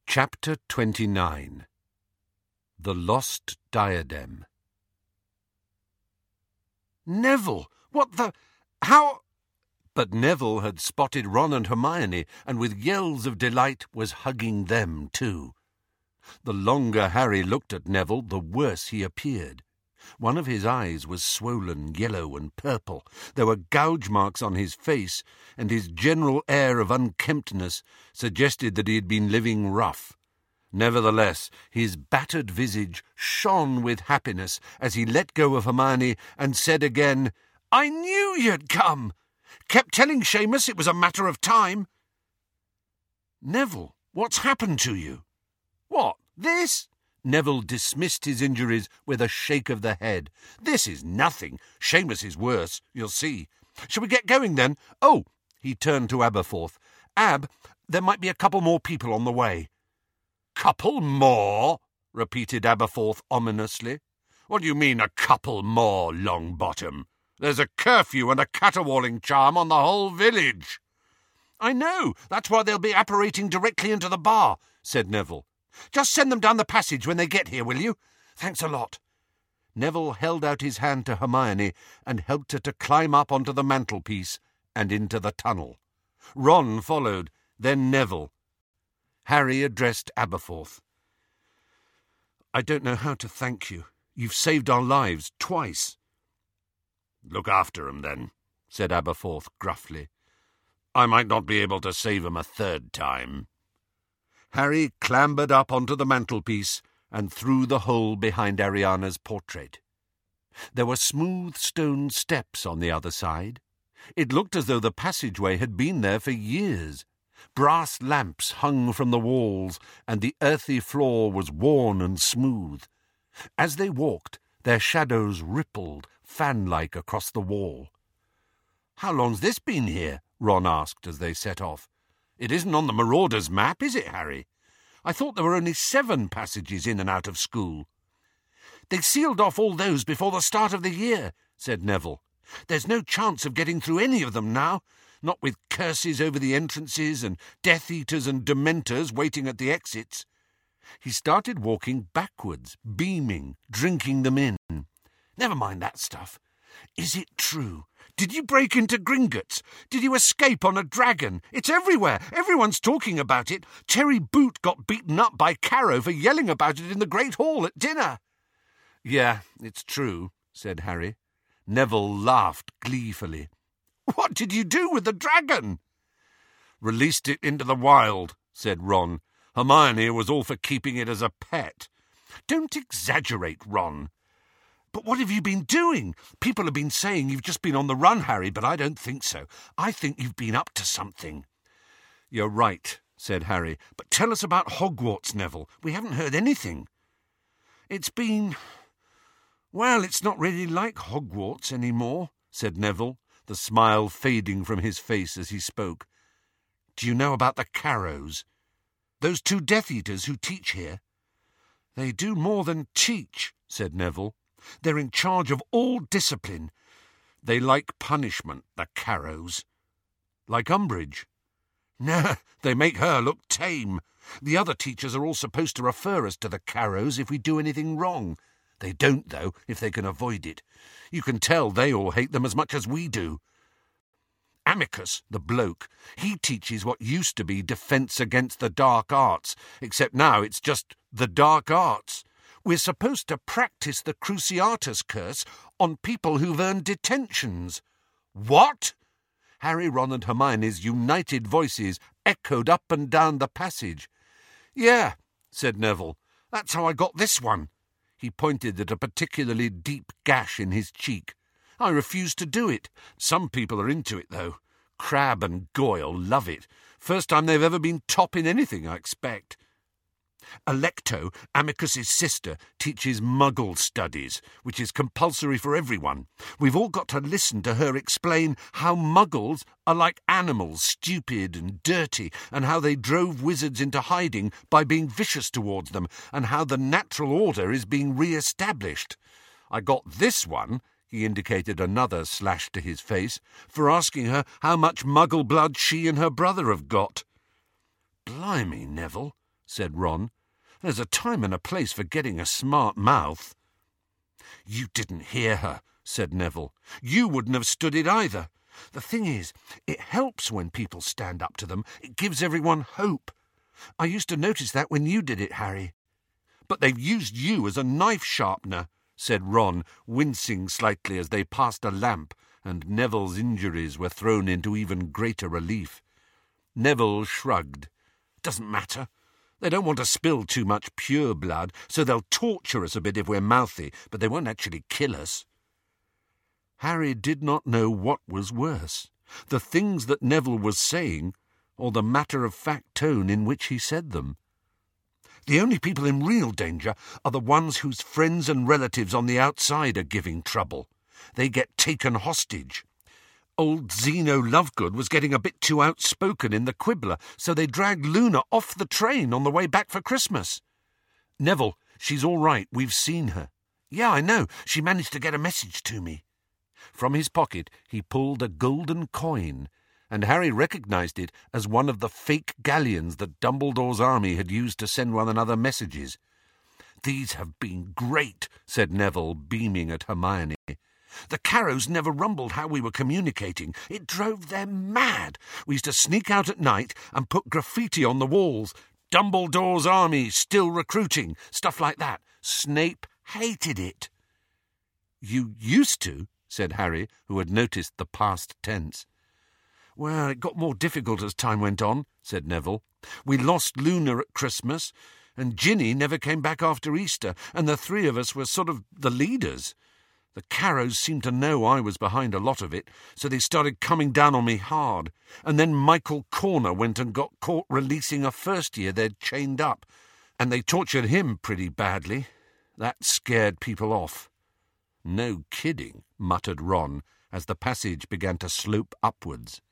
Chapter 29. The Lost Diadem. Neville, what the... how... But Neville had spotted Ron and Hermione, and with yells of delight was hugging them too. The longer Harry looked at Neville, the worse he appeared. One of his eyes was swollen, yellow and purple. There were gouge marks on his face, and his general air of unkemptness suggested that he had been living rough. Nevertheless, his battered visage shone with happiness as he let go of Hermione and said again, "I knew you'd come! Kept telling Seamus it was a matter of time." "Neville, what's happened to you?" "What, this?" Neville dismissed his injuries with a shake of the head. "This is nothing. Seamus is worse, you'll see. Shall we get going then? Oh," he turned to Aberforth. "Ab, there might be a couple more people on the way." "Couple more?" repeated Aberforth ominously. "What do you mean, a couple more, Longbottom? There's a curfew and a caterwauling charm on the whole village." "I know. That's why they'll be apparating directly into the bar," said Neville. "Just send them down the passage when they get here, will you? Thanks a lot." Neville held out his hand to Hermione and helped her to climb up onto the mantelpiece and into the tunnel. Ron followed, then Neville. Harry addressed Aberforth. "I don't know how to thank you. You've saved our lives twice." "Look after 'em, then," said Aberforth gruffly. "I might not be able to save 'em a third time." Harry clambered up onto the mantelpiece and through the hole behind Ariana's portrait. There were smooth stone steps on the other side. It looked as though the passageway had been there for years. Brass lamps hung from the walls, and the earthy floor was worn and smooth. As they walked, their shadows rippled, fan-like, across the wall. "How long's this been here?" Ron asked as they set off. "It isn't on the Marauders' map, is it, Harry? I thought there were only 7 passages in and out of school." "They sealed off all those before the start of the year," said Neville. "There's no chance of getting through any of them now, not with curses over the entrances and Death Eaters and Dementors waiting at the exits." He started walking backwards, beaming, drinking them in. "Never mind that stuff. Is it true? Did you break into Gringotts? Did you escape on a dragon? It's everywhere. Everyone's talking about it. Cherry Boot got beaten up by Carrow for yelling about it in the Great Hall at dinner." "Yeah, it's true," said Harry. Neville laughed gleefully. "What did you do with the dragon?" "Released it into the wild," said Ron. "Hermione was all for keeping it as a pet." "Don't exaggerate, Ron." "But what have you been doing? People have been saying you've just been on the run, Harry, but I don't think so. I think you've been up to something." "You're right," said Harry. "But tell us about Hogwarts, Neville. We haven't heard anything." "It's been... well, it's not really like Hogwarts any more," said Neville, the smile fading from his face as he spoke. "Do you know about the Carrows? Those 2 Death Eaters who teach here?" "They do more than teach," said Neville. "They're in charge of all discipline." "They like punishment, the Carrows." "Like Umbridge?" "No, they make her look tame. The other teachers are all supposed to refer us to the Carrows if we do anything wrong. They don't, though, if they can avoid it. You can tell they all hate them as much as we do. Amicus, the bloke, he teaches what used to be Defence Against the Dark Arts, except now it's just the Dark Arts. We're supposed to practice the Cruciatus Curse on people who've earned detentions." "What?" Harry, Ron and Hermione's united voices echoed up and down the passage. "Yeah," said Neville. "That's how I got this one." He pointed at a particularly deep gash in his cheek. "I refuse to do it. Some people are into it, though. Crabbe and Goyle love it. First time they've ever been top in anything, I expect. Alecto, Amicus's sister, teaches Muggle studies, which is compulsory for everyone. We've all got to listen to her explain how Muggles are like animals, stupid and dirty, and how they drove wizards into hiding by being vicious towards them, and how the natural order is being re-established. I got this one," he indicated another slash to his face, "for asking her how much Muggle blood she and her brother have got." "Blimey, Neville," said Ron. "There's a time and a place for getting a smart mouth." "You didn't hear her," said Neville. "You wouldn't have stood it either. The thing is, it helps when people stand up to them. It gives everyone hope. I used to notice that when you did it, Harry." "But they've used you as a knife sharpener," said Ron, wincing slightly as they passed a lamp, and Neville's injuries were thrown into even greater relief. Neville shrugged. "Doesn't matter. They don't want to spill too much pure blood, so they'll torture us a bit if we're mouthy, but they won't actually kill us." Harry did not know what was worse, the things that Neville was saying, or the matter-of-fact tone in which he said them. "The only people in real danger are the ones whose friends and relatives on the outside are giving trouble. They get taken hostage. Old Zeno Lovegood was getting a bit too outspoken in the Quibbler, so they dragged Luna off the train on the way back for Christmas." "Neville, she's all right. We've seen her." "Yeah, I know. She managed to get a message to me." From his pocket he pulled a golden coin, and Harry recognised it as one of the fake galleons that Dumbledore's army had used to send one another messages. "These have been great," said Neville, beaming at Hermione. "The Carrows never rumbled how we were communicating. It drove them mad. We used to sneak out at night and put graffiti on the walls. Dumbledore's army still recruiting, stuff like that. Snape hated it." "You used to?" said Harry, who had noticed the past tense. "Well, it got more difficult as time went on," said Neville. "We lost Luna at Christmas, and Ginny never came back after Easter, and the three of us were sort of the leaders. The Carrows seemed to know I was behind a lot of it, so they started coming down on me hard. And then Michael Corner went and got caught releasing a first year they'd chained up, and they tortured him pretty badly. That scared people off." "No kidding," muttered Ron, as the passage began to slope upwards.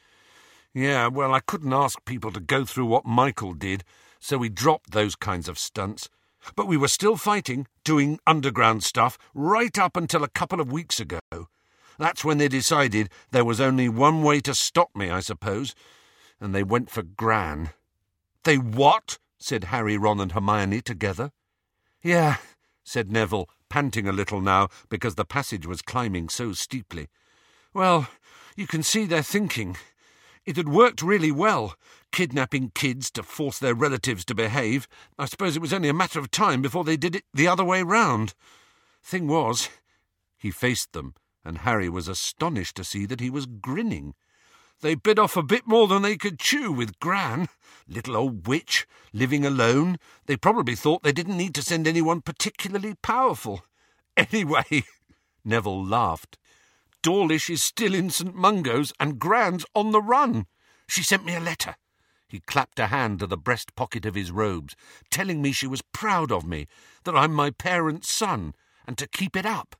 "Yeah, well, I couldn't ask people to go through what Michael did, so we dropped those kinds of stunts. But we were still fighting, doing underground stuff, right up until a couple of weeks ago. That's when they decided there was only one way to stop me, I suppose, and they went for Gran." "They what?" said Harry, Ron and Hermione together. "Yeah," said Neville, panting a little now because the passage was climbing so steeply. "Well, you can see their thinking. It had worked really well, kidnapping kids to force their relatives to behave. I suppose it was only a matter of time before they did it the other way round. Thing was—" He faced them, and Harry was astonished to see that he was grinning. "They bit off a bit more than they could chew with Gran. Little old witch, living alone. They probably thought they didn't need to send anyone particularly powerful. Anyway," Neville laughed, "Dawlish is still in St. Mungo's and Gran's on the run. She sent me a letter." He clapped a hand to the breast pocket of his robes, "telling me she was proud of me, that I'm my parents' son, and to keep it up."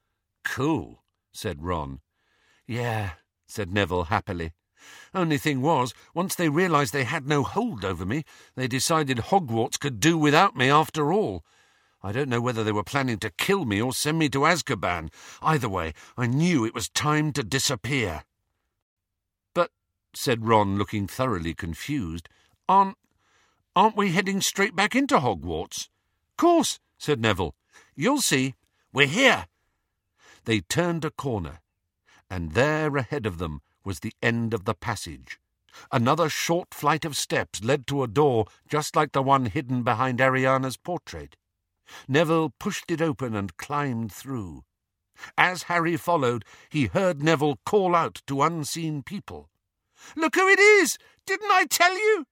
"Cool," said Ron. "Yeah," said Neville happily. "Only thing was, once they realised they had no hold over me, they decided Hogwarts could do without me after all. I don't know whether they were planning to kill me or send me to Azkaban. Either way, I knew it was time to disappear." "But," said Ron, looking thoroughly confused, aren't we heading straight back into Hogwarts?" "Course," said Neville. "You'll see. We're here." They turned a corner, and there ahead of them was the end of the passage. Another short flight of steps led to a door just like the one hidden behind Ariana's portrait. Neville pushed it open and climbed through. As Harry followed, he heard Neville call out to unseen people, "Look who it is! Didn't I tell you?"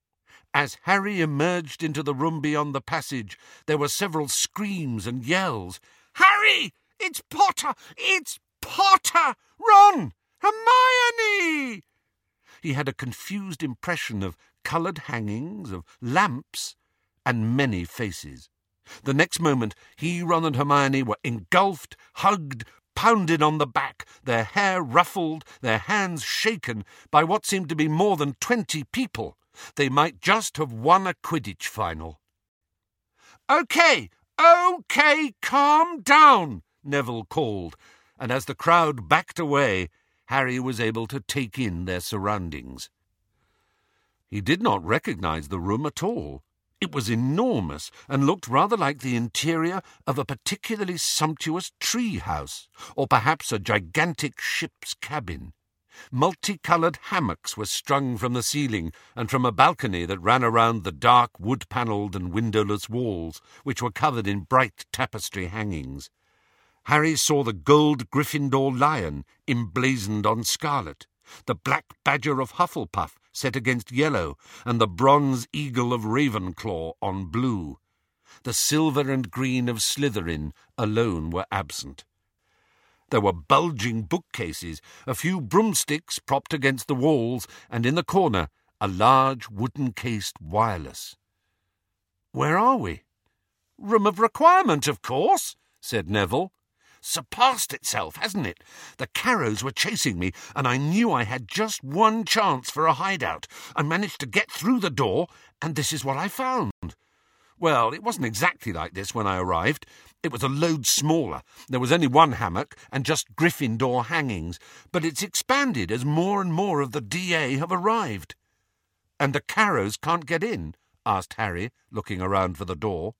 As Harry emerged into the room beyond the passage, there were several screams and yells. "Harry! It's Potter! It's Potter! Ron! Hermione!" He had a confused impression of coloured hangings, of lamps, and many faces. The next moment, he, Ron and Hermione were engulfed, hugged, pounded on the back, their hair ruffled, their hands shaken by what seemed to be more than 20 people. They might just have won a Quidditch final. "OK, calm down," Neville called, and as the crowd backed away, Harry was able to take in their surroundings. He did not recognise the room at all. It was enormous and looked rather like the interior of a particularly sumptuous tree house, or perhaps a gigantic ship's cabin. Multicoloured hammocks were strung from the ceiling and from a balcony that ran around the dark wood-panelled and windowless walls, which were covered in bright tapestry hangings. Harry saw the gold Gryffindor lion emblazoned on scarlet, the black badger of Hufflepuff set against yellow, and the bronze eagle of Ravenclaw on blue. The silver and green of Slytherin alone were absent. There were bulging bookcases, a few broomsticks propped against the walls, and in the corner a large wooden-cased wireless. "Where are we?" "Room of Requirement, of course," said Neville. "Surpassed itself, hasn't it? The Carrows were chasing me, and I knew I had just one chance for a hideout. I managed to get through the door, and this is what I found. Well, it wasn't exactly like this when I arrived. It was a load smaller. There was only one hammock and just Gryffindor hangings, but it's expanded as more and more of the DA have arrived." "And the Carrows can't get in?" asked Harry, looking around for the door.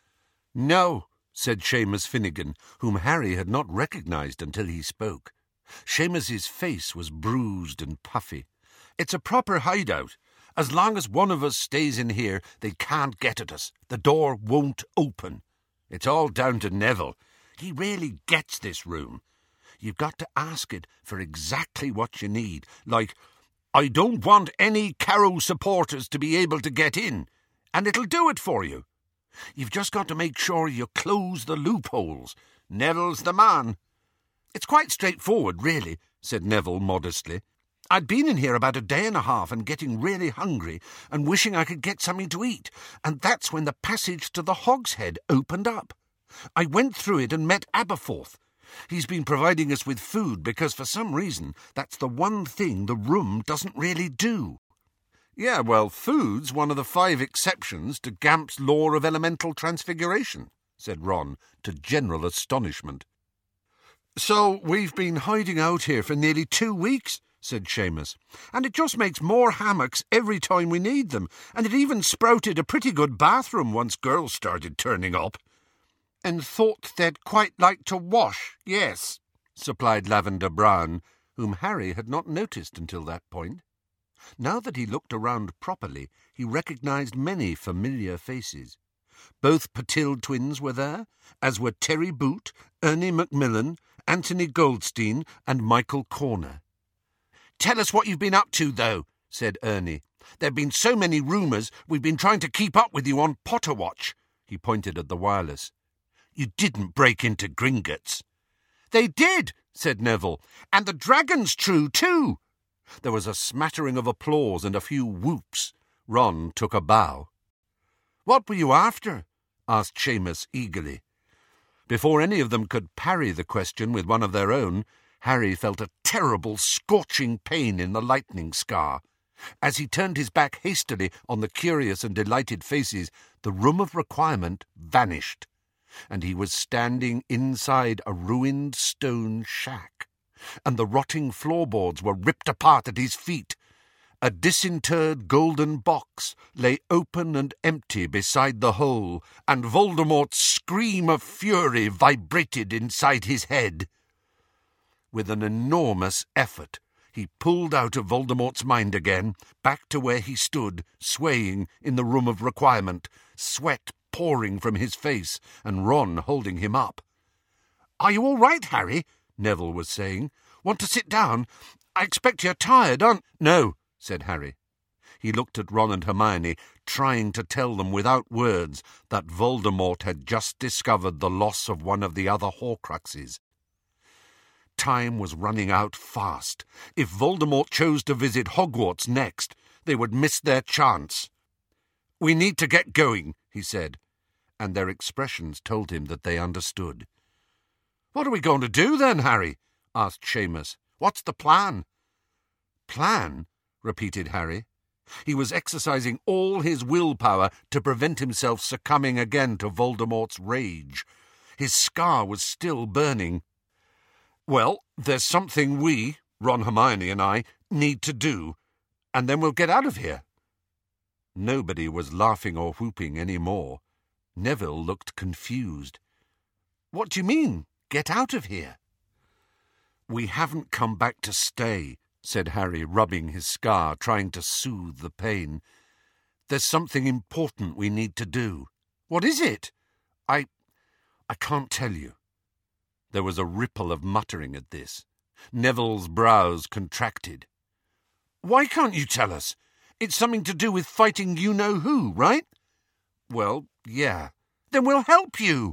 "No," said Seamus Finnegan, whom Harry had not recognised until he spoke. Seamus's face was bruised and puffy. "It's a proper hideout. As long as one of us stays in here, they can't get at us. The door won't open. It's all down to Neville. He really gets this room. You've got to ask it for exactly what you need, like, 'I don't want any Carrow supporters to be able to get in,' and it'll do it for you. You've just got to make sure you close the loopholes. Neville's the man." "It's quite straightforward, really," said Neville modestly. "I'd been in here about a day and a half and getting really hungry and wishing I could get something to eat, and that's when the passage to the Hogshead opened up. I went through it and met Aberforth. He's been providing us with food because for some reason that's the one thing the room doesn't really do." "Yeah, well, food's one of the 5 exceptions to Gamp's law of elemental transfiguration," said Ron, to general astonishment. "So we've been hiding out here for nearly 2 weeks," said Seamus, "and it just makes more hammocks every time we need them, and it even sprouted a pretty good bathroom once girls started turning up." "And thought they'd quite like to wash, yes," supplied Lavender Brown, whom Harry had not noticed until that point. Now that he looked around properly, he recognised many familiar faces. Both Patil twins were there, as were Terry Boot, Ernie Macmillan, Anthony Goldstein, and Michael Corner. "Tell us what you've been up to, though," said Ernie. "There've been so many rumours, we've been trying to keep up with you on Potter Watch." He pointed at the wireless. "You didn't break into Gringotts." "They did," said Neville, "and the dragon's true, too." There was a smattering of applause and a few whoops. Ron took a bow. "What were you after?" asked Seamus eagerly. Before any of them could parry the question with one of their own, Harry felt a terrible scorching pain in the lightning scar. As he turned his back hastily on the curious and delighted faces, the Room of Requirement vanished, and he was standing inside a ruined stone shack, and the rotting floorboards were ripped apart at his feet. A disinterred golden box lay open and empty beside the hole, and Voldemort's scream of fury vibrated inside his head. With an enormous effort, he pulled out of Voldemort's mind again, back to where he stood, swaying in the Room of Requirement, sweat pouring from his face, and Ron holding him up. "Are you all right, Harry?" Neville was saying. "Want to sit down? I expect you're tired, aren't—" "No," said Harry. He looked at Ron and Hermione, trying to tell them without words that Voldemort had just discovered the loss of one of the other Horcruxes. Time was running out fast. If Voldemort chose to visit Hogwarts next, they would miss their chance. "We need to get going," he said, and their expressions told him that they understood. "What are we going to do then, Harry?" asked Seamus. "What's the plan?" "Plan?" repeated Harry. He was exercising all his willpower to prevent himself succumbing again to Voldemort's rage. His scar was still burning. "Well, there's something we, Ron, Hermione and I, need to do, and then we'll get out of here." Nobody was laughing or whooping any more. Neville looked confused. "What do you mean, get out of here?" "We haven't come back to stay," said Harry, rubbing his scar, trying to soothe the pain. "There's something important we need to do." "What is it?" I can't tell you." There was a ripple of muttering at this. Neville's brows contracted. "Why can't you tell us? It's something to do with fighting you-know-who, right?" "Well, yeah." "Then we'll help you."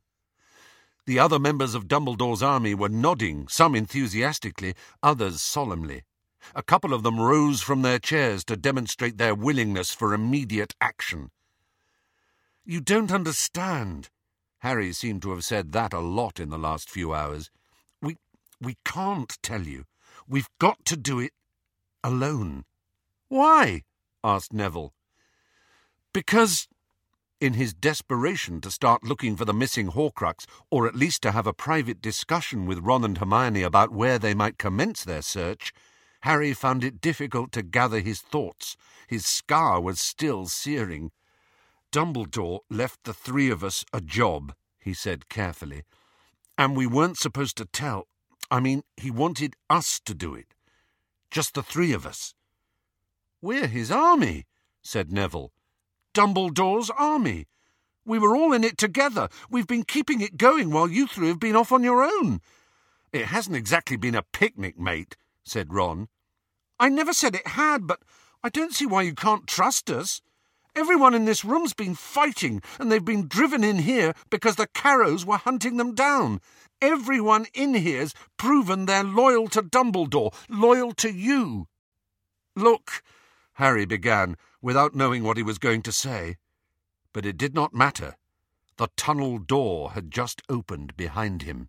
The other members of Dumbledore's army were nodding, some enthusiastically, others solemnly. A couple of them rose from their chairs to demonstrate their willingness for immediate action. "You don't understand." Harry seemed to have said that a lot in the last few hours. We can't tell you. We've got to do it alone." "Why?" asked Neville. "Because..." In his desperation to start looking for the missing Horcrux, or at least to have a private discussion with Ron and Hermione about where they might commence their search, Harry found it difficult to gather his thoughts. His scar was still searing. "Dumbledore left the three of us a job," he said carefully. "And we weren't supposed to tell. I mean, he wanted us to do it. Just the three of us." "We're his army," said Neville. "Dumbledore's army. We were all in it together. We've been keeping it going while you three have been off on your own." "It hasn't exactly been a picnic, mate," said Ron. "I never said it had, but I don't see why you can't trust us. Everyone in this room's been fighting, and they've been driven in here because the Carrows were hunting them down. Everyone in here's proven they're loyal to Dumbledore, loyal to you." "Look," Harry began, without knowing what he was going to say. But it did not matter. The tunnel door had just opened behind him.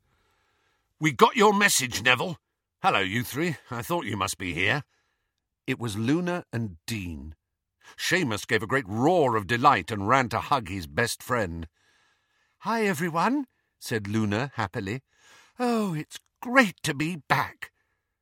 "We got your message, Neville. Hello, you three. I thought you must be here." It was Luna and Dean. Seamus gave a great roar of delight and ran to hug his best friend. "Hi, everyone," said Luna happily. "Oh, it's great to be back."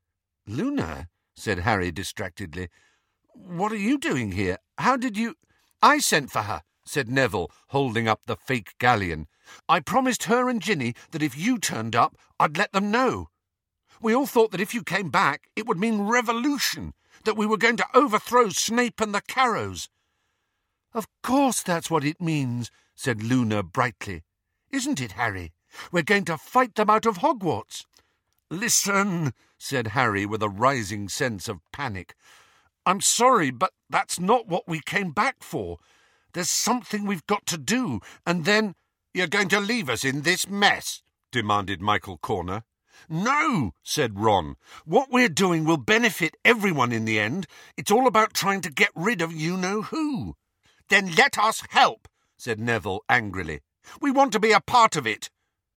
"Luna," said Harry distractedly, "what are you doing here? How did you—" "I sent for her," said Neville, holding up the fake galleon. "I promised her and Ginny that if you turned up, I'd let them know. We all thought that if you came back, it would mean revolution, that we were going to overthrow Snape and the Carrows." "Of course that's what it means," said Luna brightly. "Isn't it, Harry? We're going to fight them out of Hogwarts." "Listen," said Harry with a rising sense of panic. "I'm sorry, but that's not what we came back for. There's something we've got to do, and then—" "You're going to leave us in this mess?" demanded Michael Corner. "No," said Ron. "What we're doing will benefit everyone in the end. It's all about trying to get rid of you-know-who." "Then let us help," said Neville angrily. "We want to be a part of it."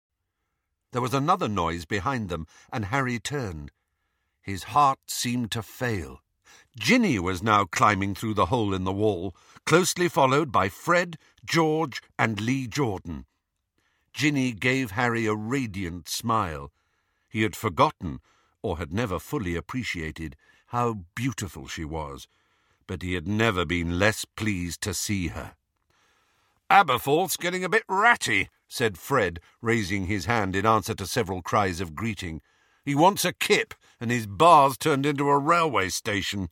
There was another noise behind them, and Harry turned. His heart seemed to fail. Ginny was now climbing through the hole in the wall, closely followed by Fred, George, and Lee Jordan. Ginny gave Harry a radiant smile. He had forgotten, or had never fully appreciated, how beautiful she was, but he had never been less pleased to see her. "Aberforth's getting a bit ratty," said Fred, raising his hand in answer to several cries of greeting. "He wants a kip, and his bar's turned into a railway station."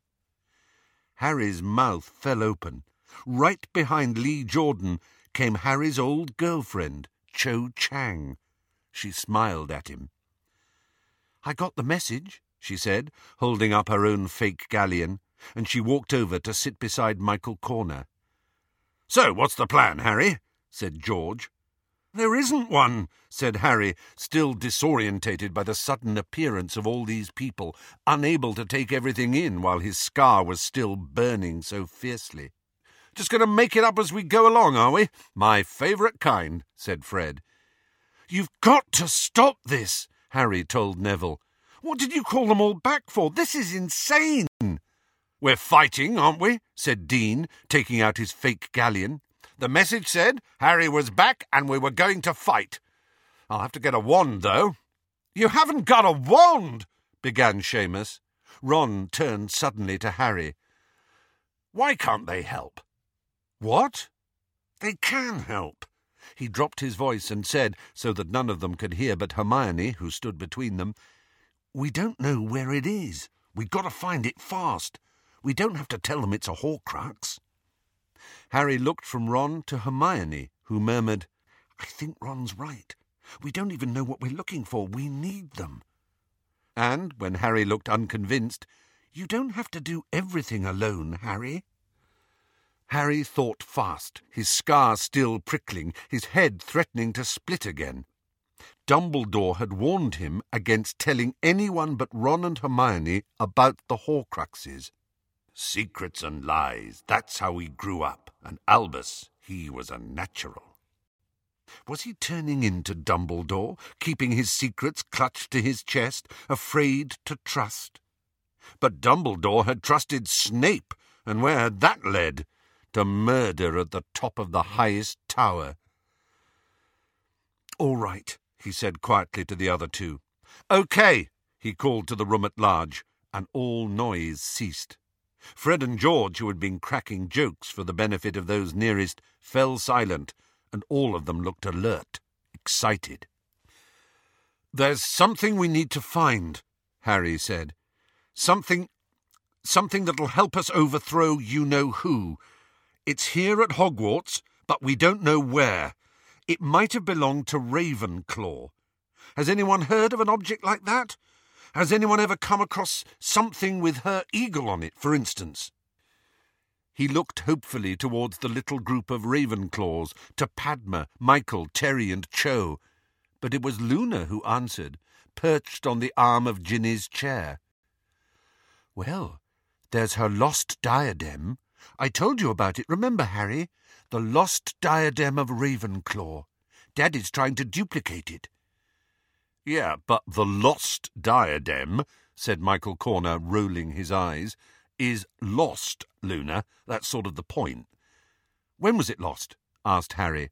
Harry's mouth fell open. Right behind Lee Jordan came Harry's old girlfriend, Cho Chang. She smiled at him. "I got the message," she said, holding up her own fake galleon, and she walked over to sit beside Michael Corner. "So, what's the plan, Harry?" said George. "There isn't one," said Harry, still disorientated by the sudden appearance of all these people, unable to take everything in while his scar was still burning so fiercely. "Just going to make it up as we go along, are we? My favourite kind," said Fred. "You've got to stop this," Harry told Neville. "What did you call them all back for? This is insane." "We're fighting, aren't we?" said Dean, taking out his fake galleon. "The message said Harry was back and we were going to fight. I'll have to get a wand, though." "You haven't got a wand," began Seamus. Ron turned suddenly to Harry. Why can't they help?" "What?" "They can help." He dropped his voice and said, so that none of them could hear but Hermione, who stood between them, "We don't know where it is. We've got to find it fast. We don't have to tell them it's a Horcrux." Harry looked from Ron to Hermione, who murmured, "I think Ron's right. We don't even know what we're looking for. We need them." And, when Harry looked unconvinced, "You don't have to do everything alone, Harry." Harry thought fast, his scar still prickling, his head threatening to split again. Dumbledore had warned him against telling anyone but Ron and Hermione about the Horcruxes. Secrets and lies, that's how he grew up, and Albus, he was a natural. Was he turning into Dumbledore, keeping his secrets clutched to his chest, afraid to trust? But Dumbledore had trusted Snape, and where had that led? To murder at the top of the highest tower. "All right," he said quietly to the other two. "OK," he called to the room at large, and all noise ceased. Fred and George, who had been cracking jokes for the benefit of those nearest, fell silent, and all of them looked alert, excited. "There's something we need to find," Harry said. Something that'll help us overthrow you-know-who. It's here at Hogwarts, but we don't know where. It might have belonged to Ravenclaw. Has anyone heard of an object like that? Has anyone ever come across something with her eagle on it, for instance?" He looked hopefully towards the little group of Ravenclaws, to Padma, Michael, Terry and Cho. But it was Luna who answered, perched on the arm of Ginny's chair. "Well, there's her lost diadem. I told you about it, remember, Harry? The lost diadem of Ravenclaw. Daddy's trying to duplicate it." "Yeah, but the lost diadem," said Michael Corner, rolling his eyes, "is lost, Luna. That's sort of the point." "When was it lost?" asked Harry.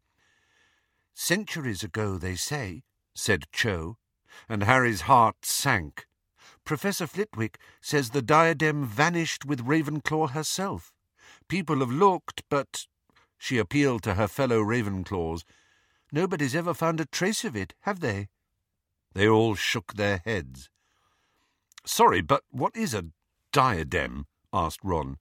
"Centuries ago, they say," said Cho, and Harry's heart sank. "Professor Flitwick says the diadem vanished with Ravenclaw herself. People have looked, but—" She appealed to her fellow Ravenclaws. "Nobody's ever found a trace of it, have they?" They all shook their heads. "Sorry, but what is a diadem?" asked Ron.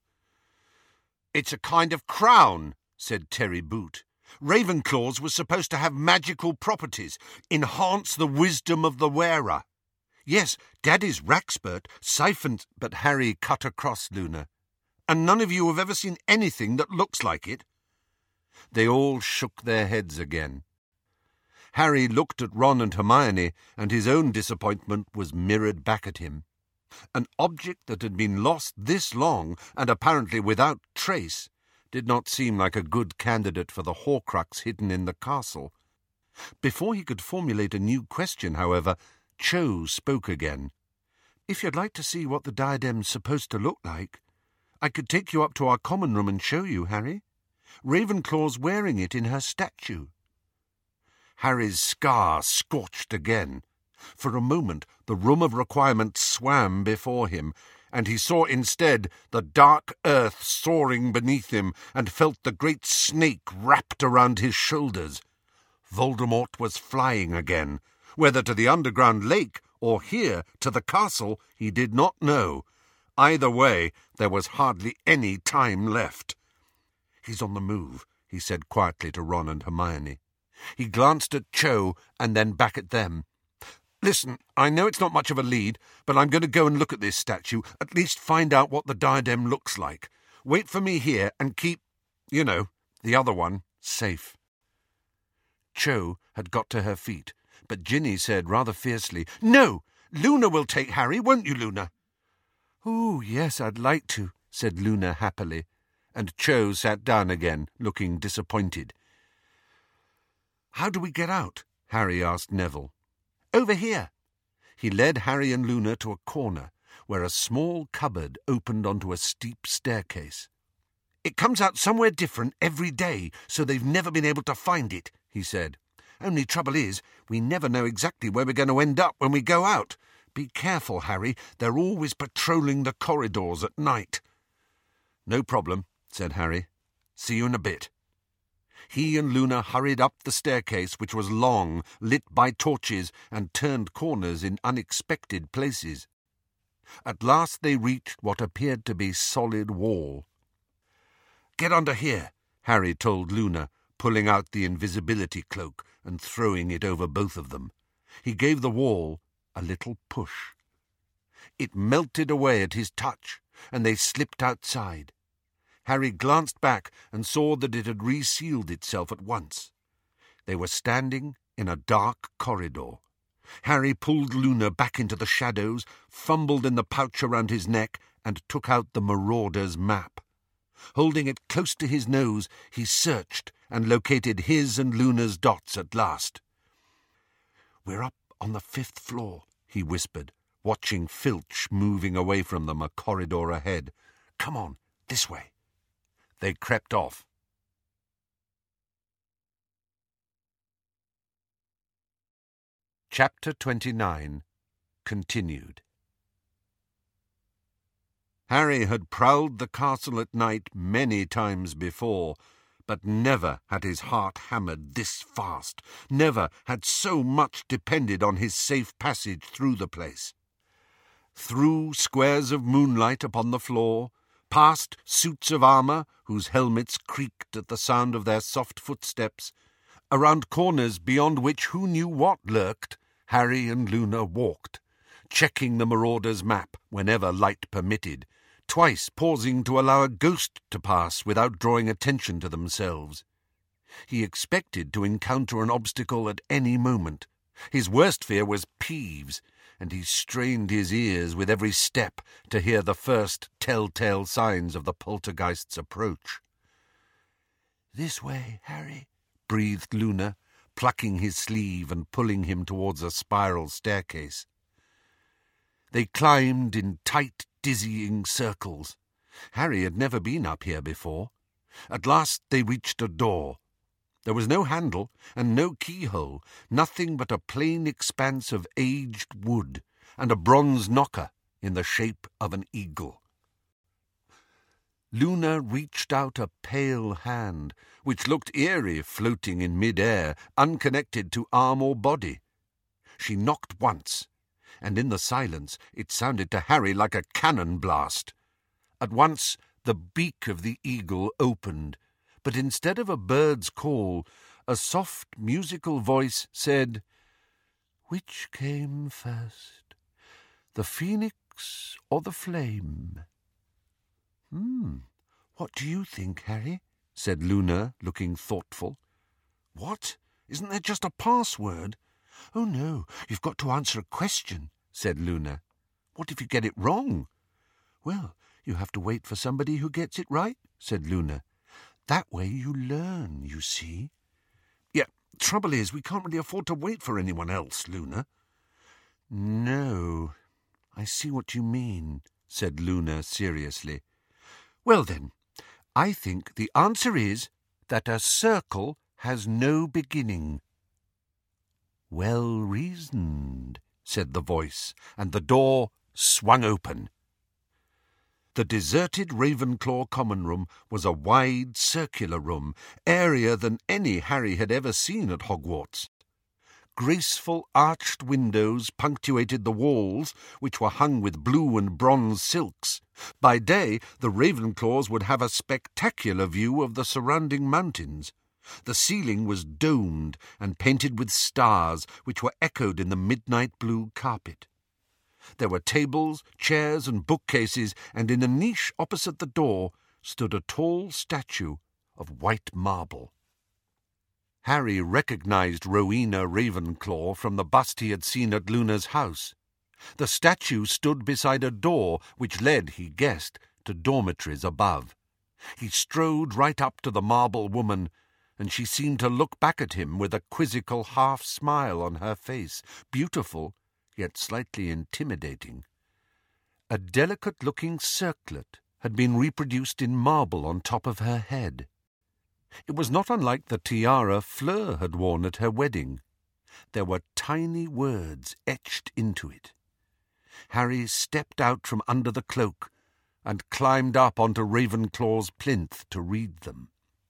"It's a kind of crown," said Terry Boot. "Ravenclaws was supposed to have magical properties, enhance the wisdom of the wearer. Yes, Daddy's Raxpert siphoned—" But Harry cut across Luna. "And none of you have ever seen anything that looks like it?" They all shook their heads again. Harry looked at Ron and Hermione, and his own disappointment was mirrored back at him. An object that had been lost this long, and apparently without trace, did not seem like a good candidate for the Horcrux hidden in the castle. Before he could formulate a new question, however, Cho spoke again. "If you'd like to see what the diadem's supposed to look like, I could take you up to our common room and show you, Harry. Ravenclaw's wearing it in her statue." Harry's scar scorched again. For a moment the room of requirement swam before him, and he saw instead the dark earth soaring beneath him, and felt the great snake wrapped around his shoulders. Voldemort was flying again. Whether to the underground lake or here to the castle, he did not know. Either way, there was hardly any time left. "He's on the move," he said quietly to Ron and Hermione. He glanced at Cho and then back at them. "Listen, I know it's not much of a lead, but I'm going to go and look at this statue, at least find out what the diadem looks like. Wait for me here and keep, the other one, safe." Cho had got to her feet, but Ginny said rather fiercely, "No! Luna will take Harry, won't you, Luna?" "Oh, yes, I'd like to," said Luna happily, and Cho sat down again, looking disappointed. "How do we get out?" Harry asked Neville. "Over here." He led Harry and Luna to a corner, where a small cupboard opened onto a steep staircase. "It comes out somewhere different every day, so they've never been able to find it," he said. "Only trouble is, we never know exactly where we're going to end up when we go out. Be careful, Harry. They're always patrolling the corridors at night." "No problem," said Harry. "See you in a bit." He and Luna hurried up the staircase, which was long, lit by torches, and turned corners in unexpected places. At last they reached what appeared to be solid wall. "Get under here," Harry told Luna, pulling out the invisibility cloak and throwing it over both of them. He gave the wall a little push. It melted away at his touch, and they slipped outside. Harry glanced back and saw that it had resealed itself at once. They were standing in a dark corridor. Harry pulled Luna back into the shadows, fumbled in the pouch around his neck, and took out the Marauder's map. Holding it close to his nose, he searched and located his and Luna's dots at last. "We're up on the 5th floor," he whispered, watching Filch moving away from them a corridor ahead. "Come on, this way." They crept off. Chapter 29. Continued. Harry had prowled the castle at night many times before, but never had his heart hammered this fast, never had so much depended on his safe passage through the place. Through squares of moonlight upon the floor, past suits of armour whose helmets creaked at the sound of their soft footsteps, around corners beyond which who knew what lurked, Harry and Luna walked, checking the Marauder's map whenever light permitted, twice pausing to allow a ghost to pass without drawing attention to themselves. He expected to encounter an obstacle at any moment. His worst fear was Peeves, and he strained his ears with every step to hear the first telltale signs of the poltergeist's approach. "This way, Harry," breathed Luna, plucking his sleeve and pulling him towards a spiral staircase. They climbed in tight, dizzying circles. Harry had never been up here before. At last they reached a door. There was no handle and no keyhole, nothing but a plain expanse of aged wood and a bronze knocker in the shape of an eagle. Luna reached out a pale hand, which looked eerie floating in mid-air, unconnected to arm or body. She knocked once, and in the silence it sounded to Harry like a cannon blast. At once the beak of the eagle opened, but instead of a bird's call, a soft musical voice said, "Which came first, the phoenix or the flame?" "What do you think, Harry?" said Luna, looking thoughtful. "What? Isn't there just a password?" "Oh, no, you've got to answer a question," said Luna. "What if you get it wrong?" "Well, you have to wait for somebody who gets it right," said Luna. "That way you learn, you see." "Yeah, trouble is, we can't really afford to wait for anyone else, Luna." "No, I see what you mean," said Luna seriously. "Well then, I think the answer is that a circle has no beginning." "Well reasoned," said the voice, and the door swung open. The deserted Ravenclaw common room was a wide, circular room, airier than any Harry had ever seen at Hogwarts. Graceful arched windows punctuated the walls, which were hung with blue and bronze silks. By day, the Ravenclaws would have a spectacular view of the surrounding mountains. The ceiling was domed and painted with stars, which were echoed in the midnight blue carpet. There were tables, chairs, and bookcases, and in a niche opposite the door stood a tall statue of white marble. Harry recognized Rowena Ravenclaw from the bust he had seen at Luna's house. The statue stood beside a door which led, he guessed, to dormitories above. He strode right up to the marble woman, and she seemed to look back at him with a quizzical half-smile on her face, beautiful, yet slightly intimidating. A delicate-looking circlet had been reproduced in marble on top of her head. It was not unlike the tiara Fleur had worn at her wedding. There were tiny words etched into it. Harry stepped out from under the cloak and climbed up onto Ravenclaw's plinth to read them.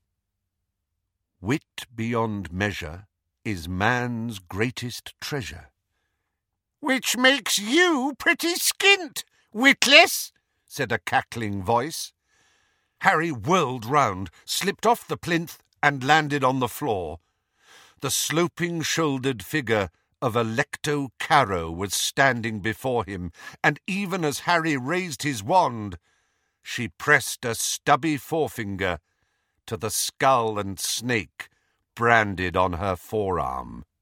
Wit beyond measure is man's greatest treasure. Which makes you pretty skint, witless, said a cackling voice. Harry whirled round, slipped off the plinth, and landed on the floor. The sloping-shouldered figure of Alecto Carrow was standing before him, and even as Harry raised his wand, she pressed a stubby forefinger to the skull and snake branded on her forearm.